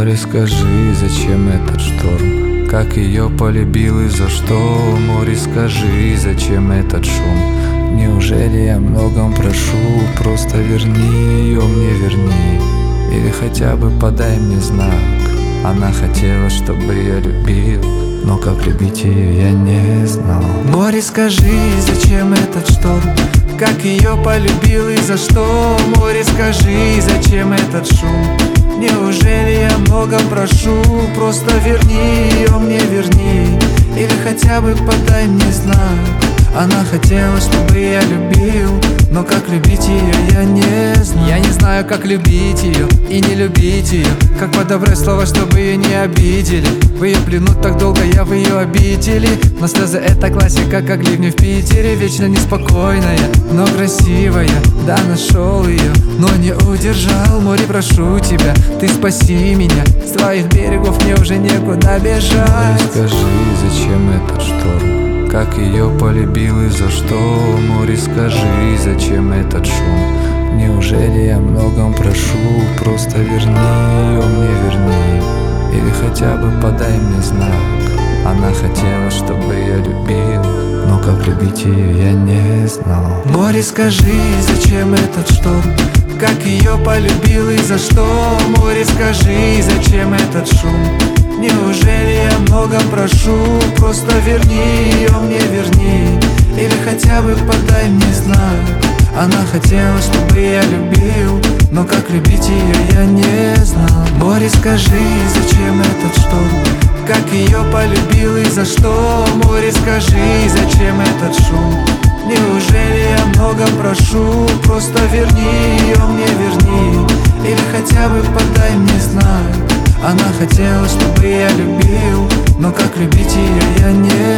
Море, скажи, зачем этот шторм? Как ее полюбил и за что? Море, скажи, зачем этот шум? Неужели я многом прошу? Просто верни ее мне, верни. Или хотя бы подай мне знак. Она хотела, чтобы я любил, но как любить ее я не знал. Море, скажи, зачем этот шторм? Как ее полюбил и за что? Море, скажи, зачем этот шум? Неужели я многом прошу? Просто верни ее мне, верни. Или хотя бы подай мне знак. Она хотела, чтобы я любил, но как любить ее я не знаю. Я не знаю, как любить ее и не любить ее. Как подобрать слова, чтобы ее не обидели. В ее плену так долго, я в ее обители. Но слезы это классика, как ливни в Питере. Вечно неспокойная, но красивая. Да, нашел ее, но не удержал. Море, прошу тебя, ты спаси меня. С твоих берегов мне уже некуда бежать. Море, скажи, зачем этот шторм? Как ее полюбил и за что? Море, скажи, зачем этот шум? Неужели я многом прошу? Просто верни ее мне, верни. Или хотя бы подай мне знак. Она хотела, чтобы я любил, но как любить ее я не знал. Море, скажи, зачем этот шторм? Как ее полюбил и за что? Море, скажи, зачем этот шум? Неужели я многом прошу? Просто верни ее мне, верни. Или хотя бы подай мне знак. Она хотела, чтобы я любил, но как любить ее я не знал. Море, скажи, зачем этот шторм? Как ее полюбил и за что? Море, скажи, зачем этот шум? Неужели я многом прошу? Просто верни ее мне, верни. Или хотя бы подай мне знак. Она хотела, чтобы я любил, но как любить ее я не